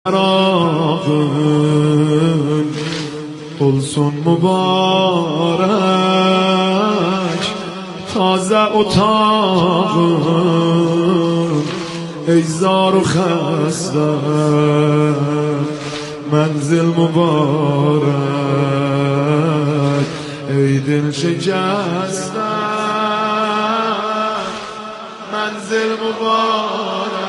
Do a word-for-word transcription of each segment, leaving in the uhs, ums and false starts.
Rağın olsun mübarek taze otağın ey zar و خسته منزل mübarek ey dil شکسته منزل mübarek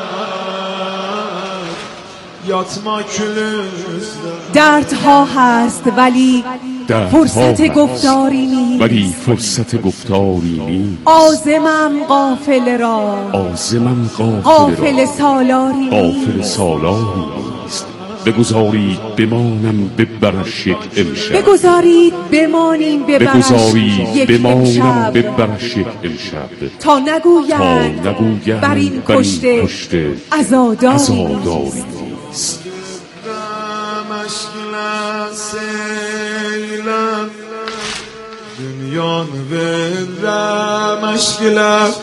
یاتما کلوسته دردها هست ولی فرصت گفتاری نیست ولی فرصت گفتاری نیست عازمم قافله را عازمم قافله سالاری قافله نیست سالاری نیست بگذارید بمانم ببرش یک امشب بگذارید بمانیم ببرش بگذارید یک بمانم امشب ببرش یک امشب تا نگویند تا نگویند بر این کشته عزاداری عزاداری نیست مشکل سیلم دنیا نویده مشکل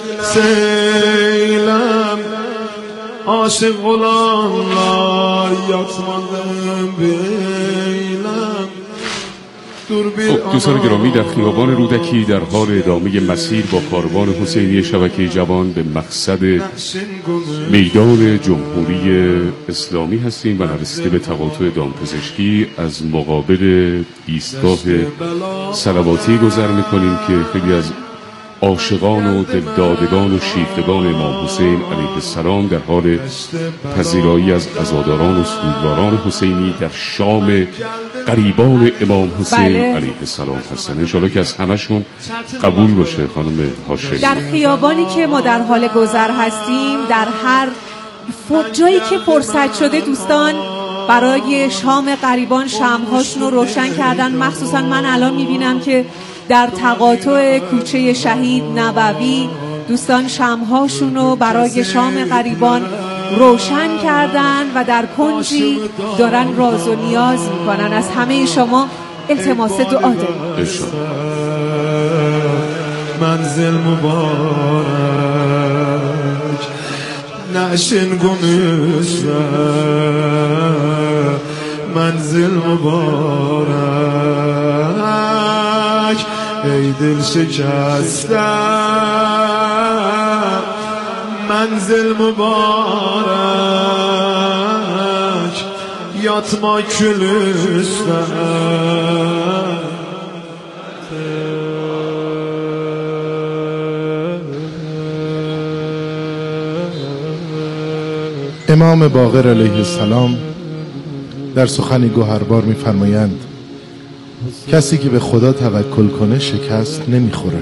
سیلم عاشق غلام یاتماندم بیلم خب دوستان گرامی، در خیابان رودکی در حال ادامه مسیر با کاروان حسینی شبکه جوان به مقصد میدان جمهوری اسلامی هستیم و نرسیده به تقاطع دامپزشکی از مقابل ایستگاه صلواتی گذر میکنیم که خیلی از عاشقان و دلدادگان و شیفتگان امام حسین علیه السلام در حال پذیرایی از عزاداران و سوگواران حسینی در شام قریبان امام حسین بله. علیه السلام هستن. انشاءالله که از همشون قبول باشه خانم هاشمی. در خیابانی که ما در حال گذر هستیم، در هر جایی که فرصت شده دوستان برای شام قریبان شمع‌هاشون رو روشن کردن. مخصوصا من الان میبینم که در تقاطع کوچه شهید نبوی دوستان شمع‌هاشون رو برای شام قریبان روشن کردن و در کنجی دارن راز و نیاز میکنن. از همه شما التماس دعا داریم. منزل مبارک نشین گمش منزل مبارک ای دل شکسته منزل مبارک یاتما کلوسته امام باقر علیه السلام در سخنی گوهربار می‌فرمایند کسی که به خدا توکل کنه شکست نمیخوره.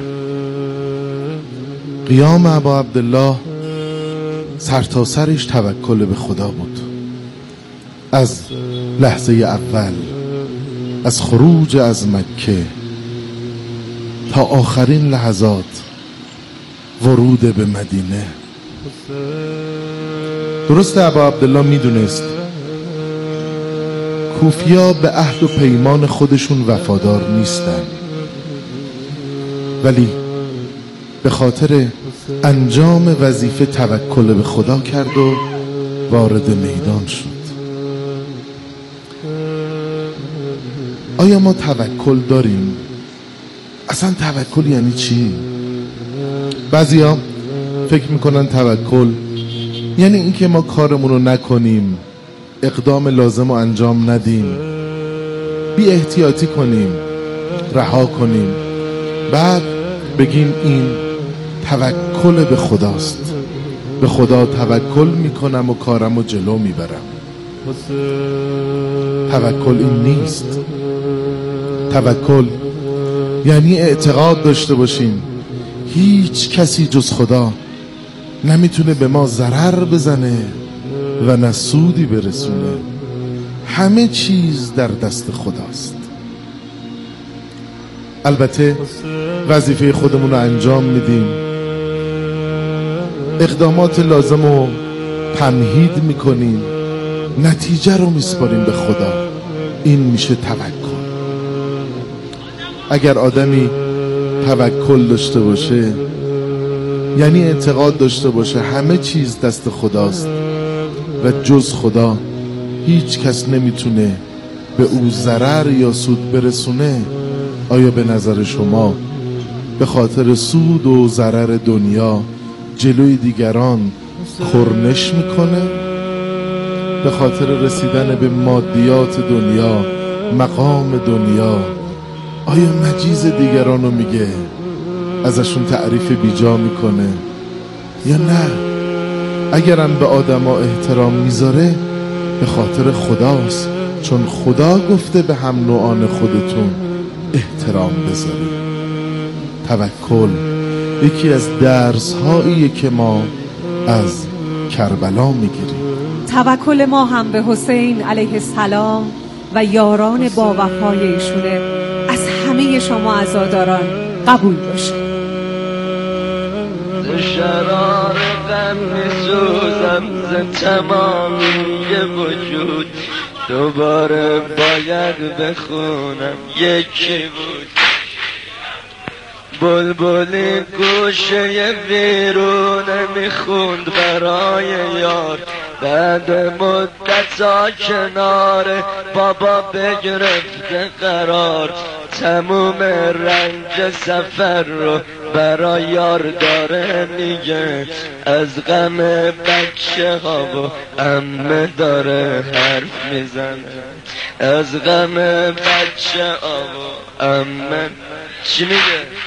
قیام ابا عبدالله سرتاسرش توکل به خدا بود. از لحظه اول، از خروج از مکه تا آخرین لحظات ورود به مدینه. درست ابا عبدالله میدونست کوفیا به عهد و پیمان خودشون وفادار نیستن، ولی به خاطر انجام وظیفه توکل به خدا کرد و وارد میدان شد. آیا ما توکل داریم؟ اصلا توکل یعنی چی؟ بعضیا فکر میکنن توکل یعنی اینکه ما کارمون رو نکنیم، اقدام لازم رو انجام ندیم، بی احتیاطی کنیم، رها کنیم، بعد بگیم این توکل به خداست، به خدا توکل میکنم و کارم رو جلو میبرم. توکل این نیست. توکل یعنی اعتقاد داشته باشیم هیچ کسی جز خدا نمیتونه به ما ضرر بزنه و نه سودی برسونه. همه چیز در دست خداست. البته وظیفه خودمون رو انجام میدیم، اقدامات لازم رو تمهید میکنیم، نتیجه رو میسپاریم به خدا. این میشه توکل. اگر آدمی توکل داشته باشه یعنی اعتقاد داشته باشه همه چیز دست خداست و جز خدا هیچ کس نمیتونه به او ضرر یا سود برسونه، آیا به نظر شما به خاطر سود و ضرر دنیا جلوی دیگران خرنش میکنه؟ به خاطر رسیدن به مادیات دنیا، مقام دنیا، آیا مجیز دیگران رو میگه، ازشون تعریف بیجا میکنه یا نه؟ اگرم به آدما احترام میذاره به خاطر خداست، چون خدا گفته به هم نوعان خودتون احترام بذارید. توکل یکی از درس هایی که ما از کربلا میگیریم. توکل ما هم به حسین علیه السلام و یاران با وفای ایشونه از همه شما عزاداران قبول باشه. شرار غم میسوزم ز تمامی وجود، دوباره باید بخونم یکی بود. بلبلی گوشه ویرونه میخوند برای یار، بعد مدت کنار بابا بگرفته قرار. تموم رنج سفر رو برای یار داره میگه، از غم بچه ها و عمه داره حرف میزنه. از غم بچه ها و عمه چی میگه؟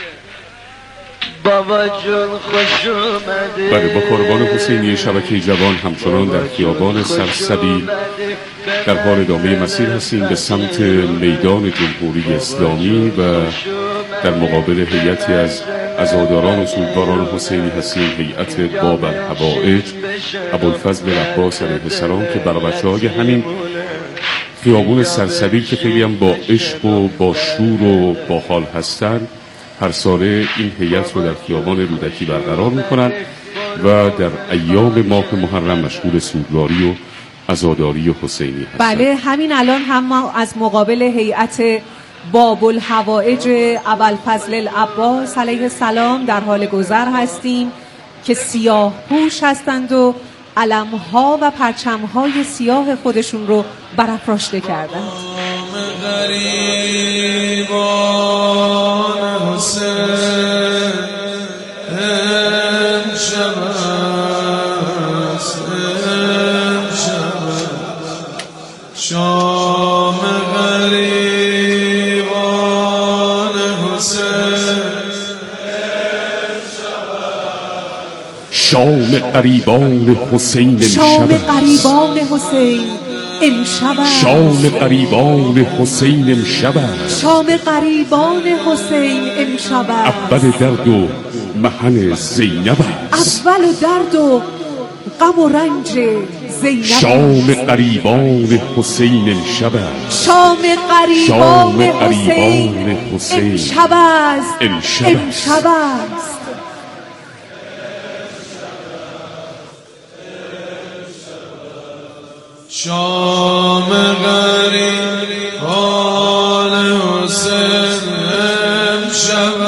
بابا جون خوش اومدی. بله، با کاروان حسینی شبکه جوان همچنان در خیابان سرسبیل در حال ادامه مسیر هستیم به سمت میدان جمهوری اسلامی و در مقابل هیئتی از عزاداران و سوگواران حسینی هستیم، هیئت باب الحوائج ابوالفضل عباس علیه السلام، که برای بچه‌های همین خیابون سرسبیل که خیلی هم با عشق و با شور و با حال هستن، هر ساله این هیئت رو در خیابان رودکی برقرار میکنن و در ایام ماه محرم مشغول سوگواری و عزاداری حسینی هستن. بله، همین الان هم ما از مقابل هیئت باب الحوائج ابوالفضل العباس علیه السلام در حال گذر هستیم که سیاه پوش هستند و علمها و پرچمهای سیاه خودشون رو برافراشته کردند. غریبان حسین امشب است، امشب شام غریبان حسین، شام غریبان حسین شام امشب غریبان حسین امشب شام غریبان حسین امشب شام غریبان حسین امشب اول درد و محن زینب است. اول درد و غم و رنج زینب. شام غریبان حسین امشب شام شام غریبان غریبان حسین حسین امشب است، امشب امشب است. شام غریبان حسین امشب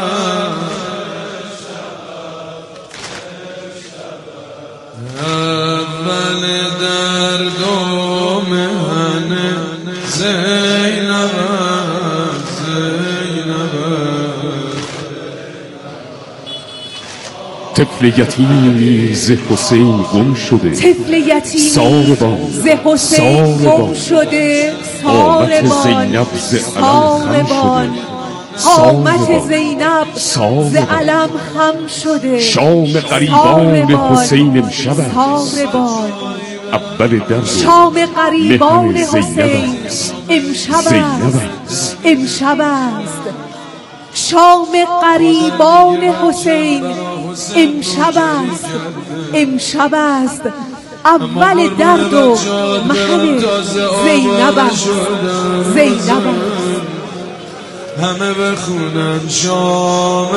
اول درد و محن زینب، زینب طفل یتیمی ز حسین گم شده، طفل یتیمی ساربان ز حسین گم ساربان. شده، قامت ساربان زینب ز علم خم ساربان. شده، قامت ساربان. زینب ساربان. ز علم خم شده. شام غریبان ساربان. حسین امشب است. ساربان. اول درد و شام غریبان محن زینب حسین است. امشب زینب است، است. امشب است. شام غریبان حسین امشب است، امشب است. اول درد و محن زینب است، زینب است. همه بخونن شام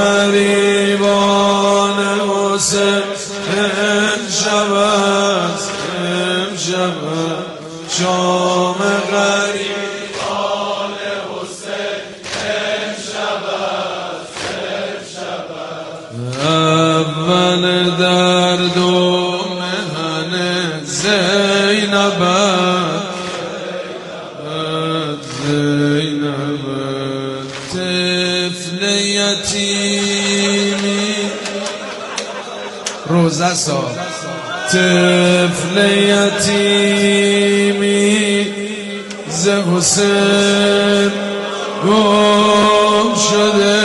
غریبان حسین امشب است، امشب شام غریبان حسین امشب است، امشب اول درد و محن زینب روزه سا طفل یتیمی ز حسین گم شده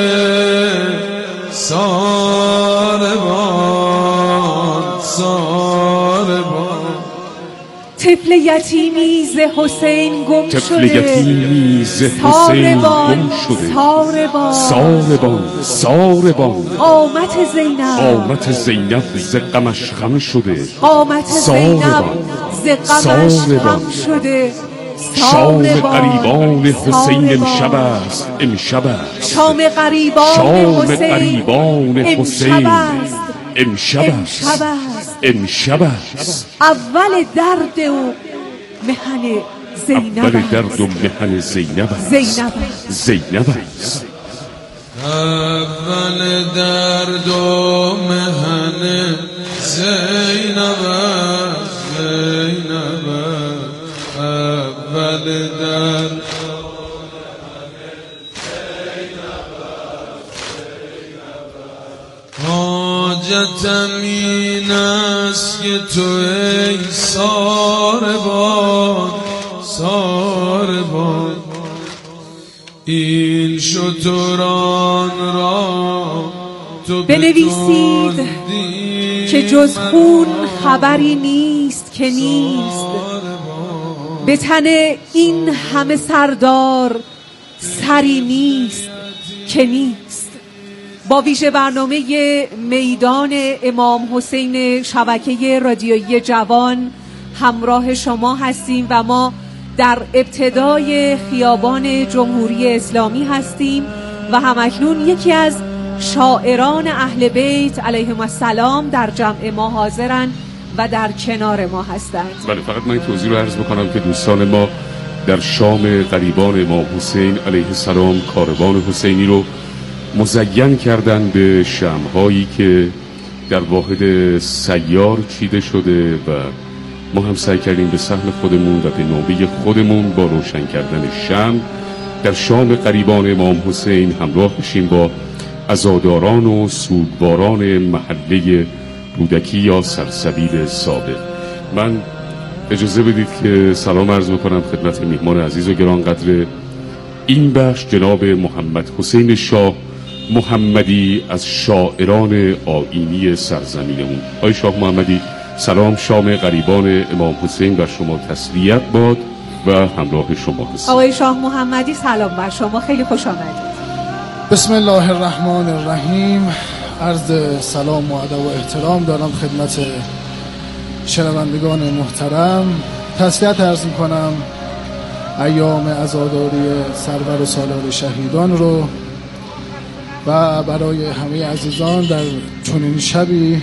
ساربان ساربان طفل یتیمی ز حسین گم شده طفل یتیمی ز حسین گم شده ساربان ساربان ساربان قامت زینب قامت زینب ز غمش خم شده قامت زینب ز غمش خم شده شام قریبان حسین امشب است امشب است شام قریبان شام حسین قریبان حسین امشب امشب است است امشب است اول درد و محن زینب اول است. درد و محن زینب است زینب است. زینب است اول درد و محن زینب است زینب است اول درد حاجتم این است که تو ای ساربان ساربان این شتران را تو بنویسید که جز خون خبری نیست که نیست به تن این همه سردار سری نیست که نیست. با ویژه برنامه میدان امام حسین شبکه رادیویی جوان همراه شما هستیم و ما در ابتدای خیابان جمهوری اسلامی هستیم و همکنون یکی از شاعران اهل بیت علیهم السلام در جمع ما حاضرند و در کنار ما هستند. بله، فقط من این توضیح رو عرض بکنم که دوستان ما در شام قریبان امام حسین علیه السلام کاروان حسینی رو مزین کردن به شمع‌هایی که در واحد سیار چیده شده و ما هم سعی کردیم به سهم خودمون و به نوبه خودمون با روشن کردن شمع در شام قریبان امام حسین همراه بشیم با عزاداران و سوگواران محله رودکی یا سرسبیل سابق. من اجازه بدید که سلام عرض بکنم خدمت میهمان عزیز و گرانقدر این بخش جناب محمد حسین شاه محمدی از شاعران آیینی سرزمینمون. آقای شاه محمدی سلام، شام قریبان امام حسین بر شما تسلیت باد و همراه شما هست. آقای شاه محمدی سلام بر شما، خیلی خوش آمدید. بسم الله الرحمن الرحیم. عرض سلام و ادب و احترام دارم خدمت شنوندگان محترم. تسلیت عرض میکنم ایام عزاداری سرور و سالار شهیدان رو و برای همه عزیزان در چنین شبی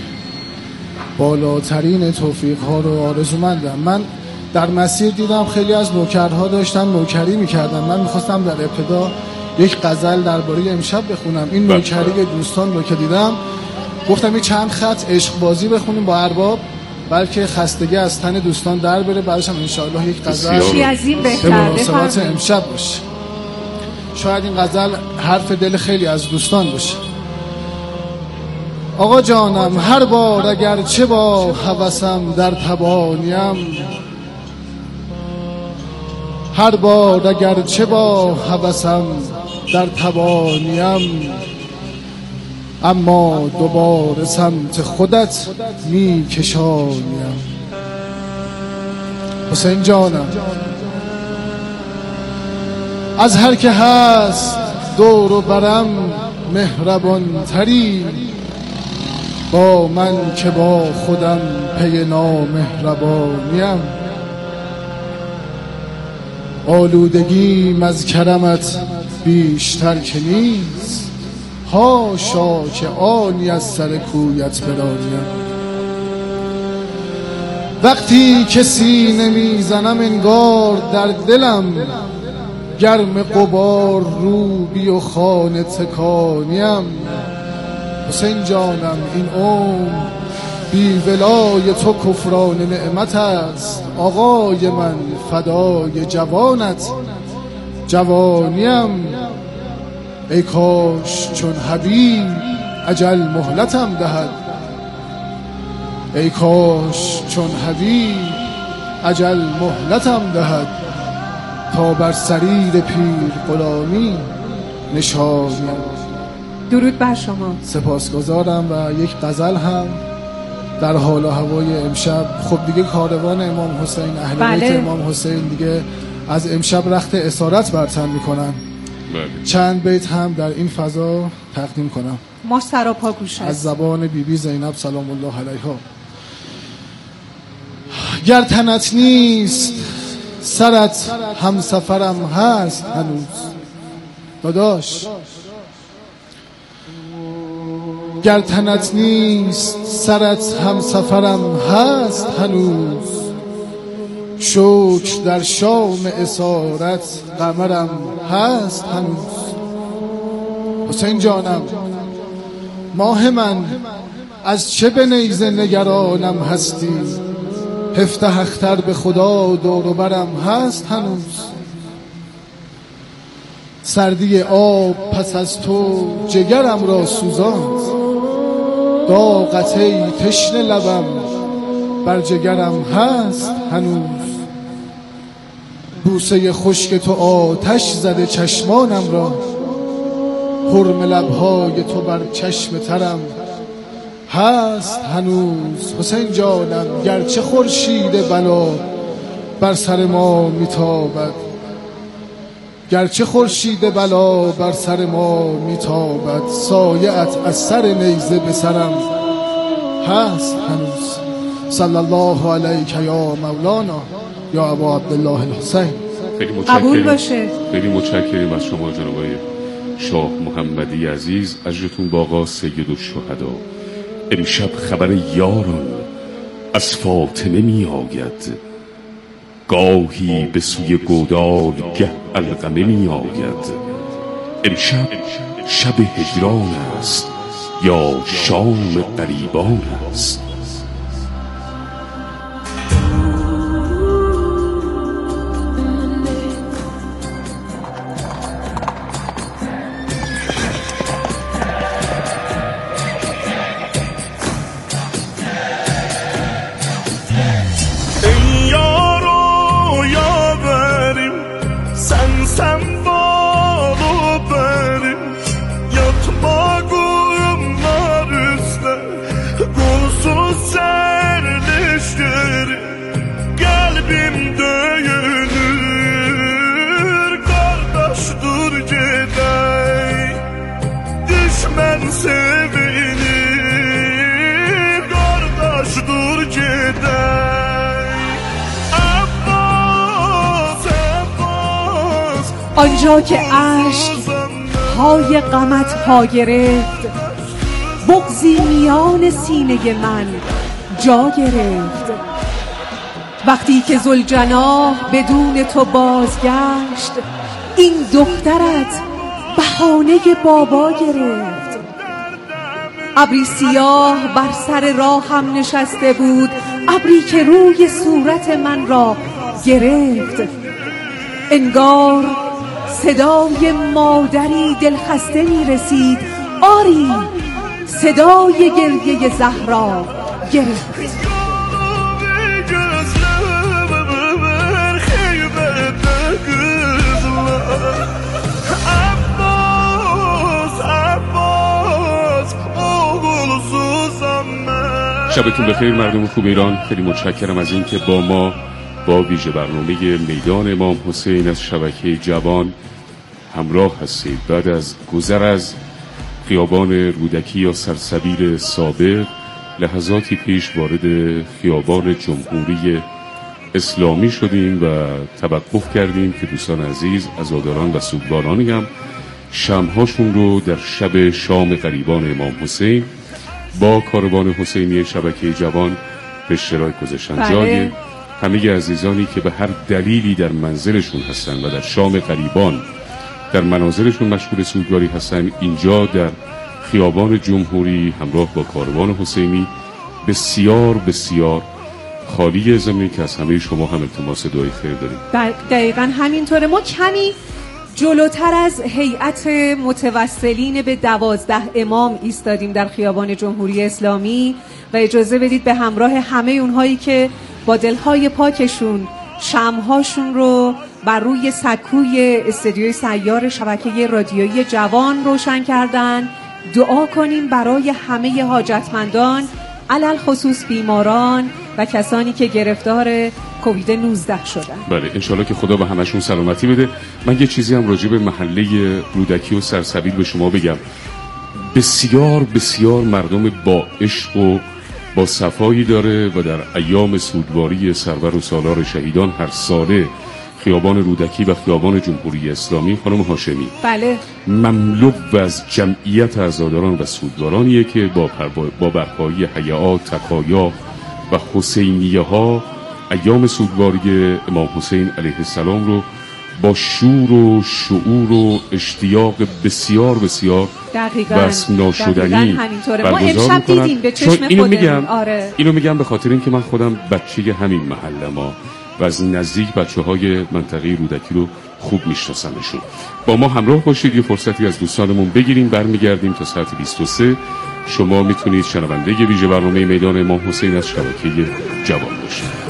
بالاترین توفیق ها رو آرزومندم. من در مسیر دیدم خیلی از نوکرها داشتن نوکری میکردن. من میخواستم در ابتدا یک غزل درباره امشب بخونم. این نوکری دوستان رو که دیدم گفتم یک چند خط عشق بازی بخونیم با ارباب، بلکه خستگی از تن دوستان در بره، بعدش هم انشاءالله یک غزل چی از این به بهتر مناسبت امشب باشه. شاید این غزل حرف دل خیلی از دوستان باشه. آقا جانم هر بار اگر چه با هوسم در تبانیم، هر بار اگر چه با هوسم در تبانیم، اما دوباره سمت خودت می کشانیم. حسین جانم از هر که هست دور و برم مهربان تری، با من که با خودم پی نامهربانیم. آلودگیم از کرمت بیشتر که نیست، هاشا که آنی از سر کویت برانیم. وقتی که سینه میزنم انگار در دلم گرم غبار روبی و خانه تکانیم. حسین جانم این عمر بی ولای تو کفران نعمت است، آقای من فدای جوانت جوانیم. ای کاش چون حبیب اجل مهلتم دهد، ای کاش چون حبیب اجل مهلتم دهد تا بر سریر پیر غلامی نشانم. درود بر شما. سپاسگزارم و یک غزل هم در حال و هوای امشب. خب دیگه کاروان امام حسین اهل بله. بیت امام حسین دیگه از امشب رخت اسارت برتن میکنن. بله. چند بیت هم در این فضا تقدیم کنم ما سراپا گوش از هست. زبان بی بی زینب سلام الله علیها. گر تنت نیست سرت هم سفرم هست هنوز. داداش گر تنت نیست سرت هم سفرم هست هنوز. شکر در شام اسارت قمرم هست هنوز. حسین جانم ماه من از چه به نیزه نگرانم هستی. هفته اختر به خدا دور و برم هست هنوز. سردی آب پس از تو جگرم را سوزاند. داغته تشنه لبم بر جگرم هست هنوز. بوسه خشک تو آتش زده چشمانم را. حرم لبهای تو بر چشم ترم هست هنوز. حسین جانم گرچه خورشید بلا بر سر ما میتابد. گرچه خورشید بلا بر سر ما میتابد. سایه‌ات از سر نیزه به سرم هست هنوز. صلی الله علیک یا مولانا یا ابا عبدالله الحسین. خیلی قبول متشکریم. باشه. خیلی متشکریم از شما جناب شاه محمدی عزیز. اجرتون باقا سید الشهدا. امشب خبر یاران از فاطمه می آید. گاهی به سوی گودال گه القمه می آید. امشب شب هجران است یا شام غریبان است. آنجا که عشق های غمت پا گرفت. بغضی میان سینه من جا گرفت. وقتی که ذوالجناح بدون تو بازگشت. این دخترت بهانه بابا گرفت. ابری سیاه بر سر راهم نشسته بود. ابری که روی صورت من را گرفت. انگار صدای مادری دلخسته می رسید. آری صدای گریه زهرا گرفت. شبتون بخیر مردم خوب ایران. خیلی متشکرم از این که با ما با ویژه برنامه میدان امام حسین از شبکه جوان همراه هستید. بعد از گذر از خیابان رودکی یا سرسبیل سابق، لحظاتی پیش وارد خیابان جمهوری اسلامی شدیم و توقف کردیم که دوستان عزیز، عزاداران و سوگوارانی هم شمعهاشون رو در شب شام غریبان امام حسین با کاروان حسینی شبکه جوان به اشتراک گذاشتن. بله. جای همه عزیزانی که به هر دلیلی در منزلشون هستن و در شام غریبان در منازلشون مشغول سوگواری هستن، اینجا در خیابان جمهوری همراه با کاروان حسینی بسیار بسیار خالی زمین که از همه شما هم التماس دعای خیر داریم. دقیقا همینطوره. ما کمی جلوتر از هیئت متوسلین به دوازده امام ایستادیم در خیابان جمهوری اسلامی و اجازه بدید به همراه همه اونهایی که با دلهای پاکشون شمعهاشون رو بر روی سکوی استدیوی سیار شبکه رادیویی جوان روشن کردن دعا کنیم برای همه حاجتمندان، علل خصوص بیماران و کسانی که گرفتار کووید نوزده شدن. بله انشالله که خدا به همشون سلامتی بده. من یه چیزی هم راجع به محله رودکی و سرسبیل به شما بگم. بسیار بسیار مردم با عشق و با صفایی داره و در ایام سوگواری سرور و سالار شهیدان هر ساله خیابان رودکی و خیابان جمهوری اسلامی خانم هاشمی بله مملو از جمعیت عزاداران و سوگوارانیه که با با برپایی حیات، تکایا و حسینیه ها ایام سوگواری امام حسین علیه السلام رو با شور و شعور و اشتیاق بسیار بسیار وصف ناشدنی برگزار میکنن. به چشم اینو میگم آره. اینو میگم به خاطر اینکه من خودم بچه همین محله ما و از نزدیک بچه های منطقه رودکی رو خوب میشناسمشون. با ما همراه باشید، یه فرصتی از دوستانمون بگیریم، برمیگردیم تا ساعت بیست و سه. شما میتونید شنونده ویژه برنامه میدان امام حسین از شبکه جوان باشید.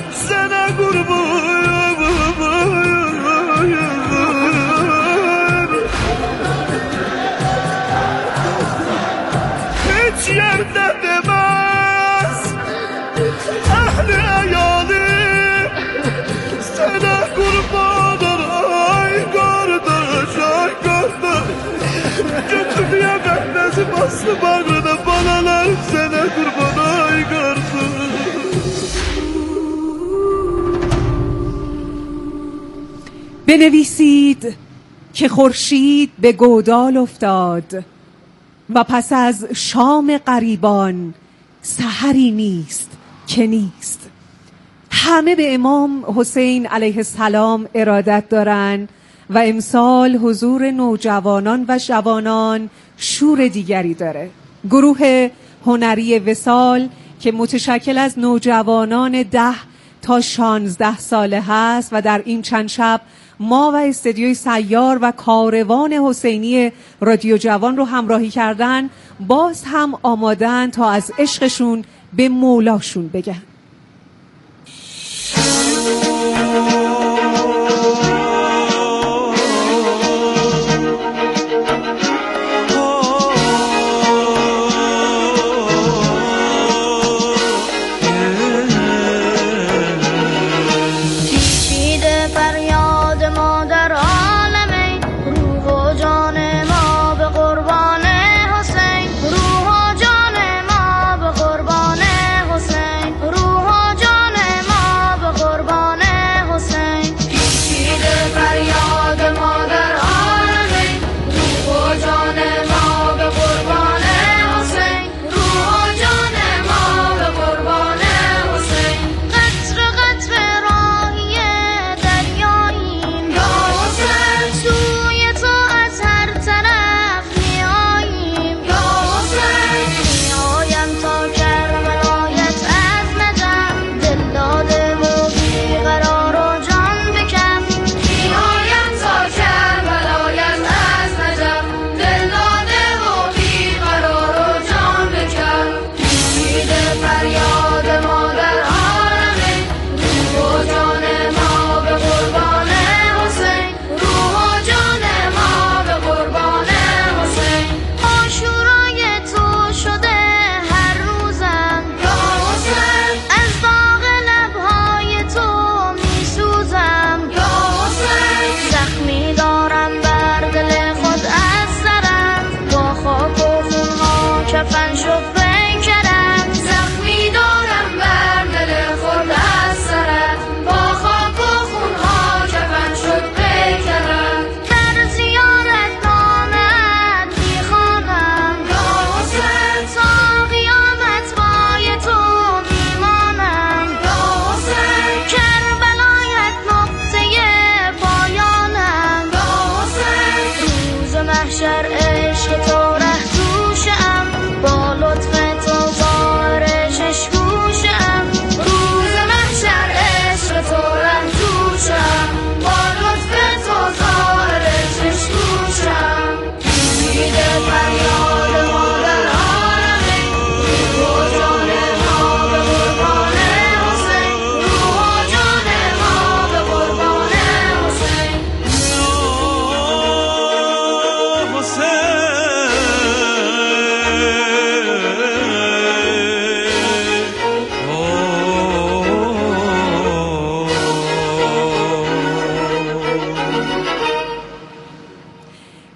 بنویسید که خورشید به گودال افتاد و پس از شام غریبان سحری نیست که نیست. همه به امام حسین علیه السلام ارادت دارن و امسال حضور نوجوانان و جوانان شور دیگری داره. گروه هنری وصال که متشکل از نوجوانان ده تا شانزده ساله هست و در این چند شب ما و استدیوی سیار و کاروان حسینی رادیو جوان رو همراهی کردن، باز هم آمادن تا از عشقشون به مولاشون بگن.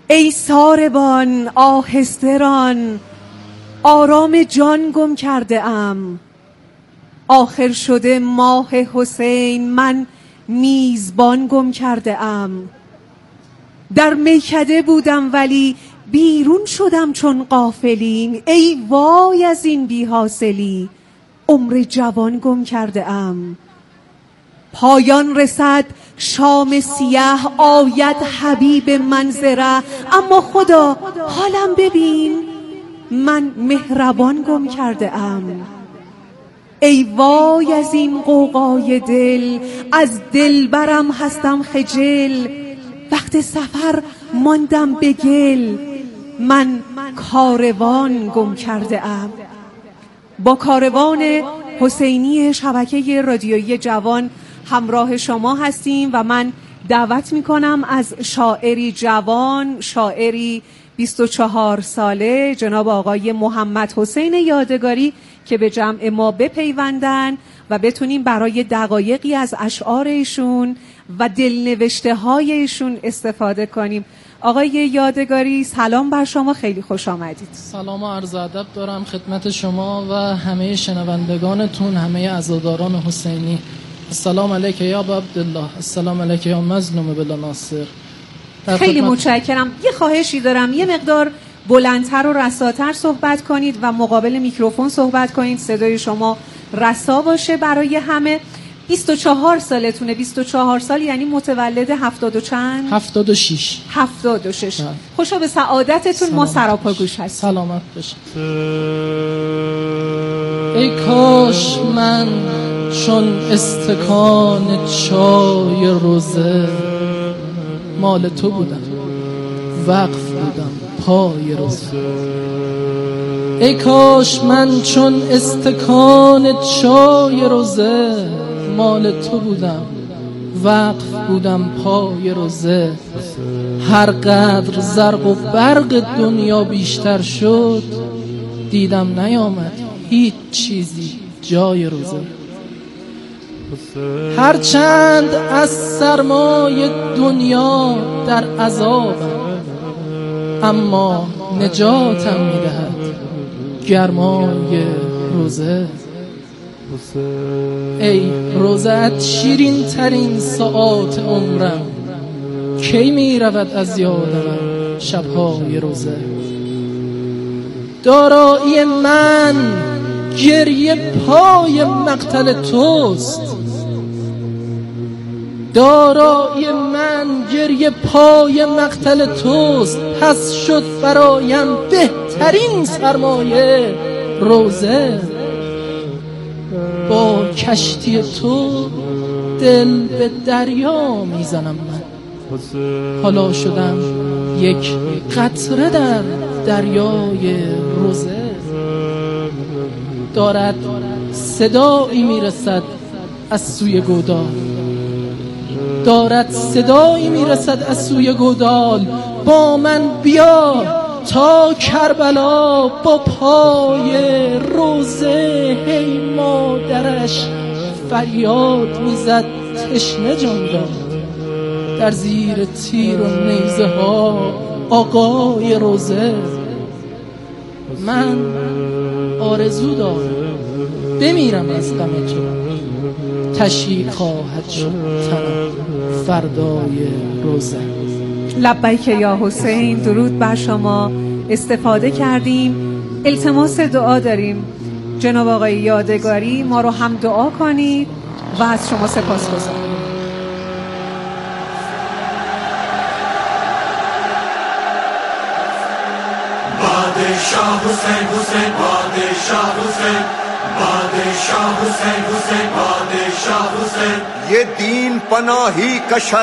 ای ساربان آهسته ران، آرام جان گم کرده ام. آخر شده ماه حسین، من میزبان گم کرده ام. در میکده بودم ولی بیرون شدم چون غافلین. ای وای از این بی حاصلی، عمر جوان گم کرده ام. پایان رسد شام سیاه، آید حبیب منظره. اما خدا حالم ببین، من مهربان گم کرده ام. ای وای از این غوغای دل، از دلبرم هستم خجل. وقت سفر ماندم به گل، من کاروان گم کرده ام. با کاروان حسینی شبکه رادیویی جوان همراه شما هستیم و من دعوت میکنم از شاعری جوان، شاعری بیست و چهار ساله، جناب آقای محمد حسین یادگاری که به جمع ما بپیوندن و بتونیم برای دقایقی از اشعار ایشون و دلنوشته های ایشون استفاده کنیم. آقای یادگاری سلام بر شما، خیلی خوش آمدید. سلام و عرض ادب دارم خدمت شما و همه شنوندگانتون، همه عزاداران حسینی. السلام علیک یا ابا عبدالله، السلام علیک یا مظلوم بلا ناصر. خیلی متشکرم. یه خواهشی دارم، یه مقدار بلندتر و رساتر صحبت کنید و مقابل میکروفون صحبت کنید، صدای شما رسا باشه برای همه. بیست و چهار سالتونه. بیست و چهار سال یعنی متولد هفتاد و چند؟ هفتاد و شش. هفتاد و شش. خوشا به سعادتتون. ما سراپا گوش هستیم. سلامت باشید. ای کاش من چون استکان چای روزه مال تو بودم، وقف بودم پای روزه. ای کاش من چون استکان چای روزه مال تو بودم، وقف بودم پای روزه. هر قدر زرق و برق دنیا بیشتر شد، دیدم نیامد هیچ چیزی جای روزه. هرچند از سرمای دنیا در عذابم، اما نجاتم میدهد گرمای روزه. ای روزت شیرین ترین ساعات عمرم، کی می رود از یادم شبهای روزه. دارایی من گریه پای مقتل توست، دارایی من گریه پای مقتل توست. پس شد برایم بهترین سرمایه روزه. با کشتی تو دل به دریا میزنم من، حالا شدم یک قطره در دریای روزه. دارد صدایی میرسد از سوی گودال، دارد صدایی میرسد از سوی گودال. با من بیا تا کربلا با پای روزه. هی مادرش فریاد میزد تشنه جان داد، در زیر تیر و نیزه ها آقای روزه. من آرزو دارم بمیرم از غم تو، تشییع خواهد شد تنم فردای روزه. لبیک یا حسین، درود بر شما. استفاده کردیم، التماس دعا داریم جناب آقای یادگاری، ما رو هم دعا کنید و از شما سپاسگزارم. بادشاه حسین حسین بادشاه حسین بادشاه حسین حسین بادشاه حسین. یہ دین پناہی کا